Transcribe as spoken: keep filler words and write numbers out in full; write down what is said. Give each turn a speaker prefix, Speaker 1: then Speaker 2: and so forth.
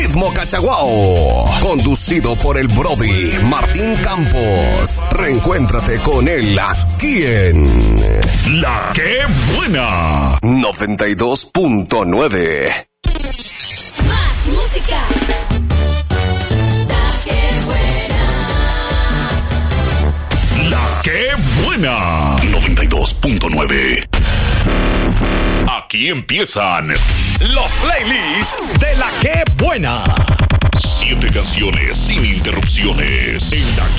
Speaker 1: ritmo cachaguao. Conducido por el Brody Martín Campos. Reencuéntrate con él aquí en
Speaker 2: La Que Buena
Speaker 1: noventa y dos punto nueve.
Speaker 3: Más música. La Que Buena.
Speaker 2: La Que Buena noventa y dos punto nueve. Aquí empiezan
Speaker 4: los playlists de La Que Buena.
Speaker 2: Siete canciones sin interrupciones en La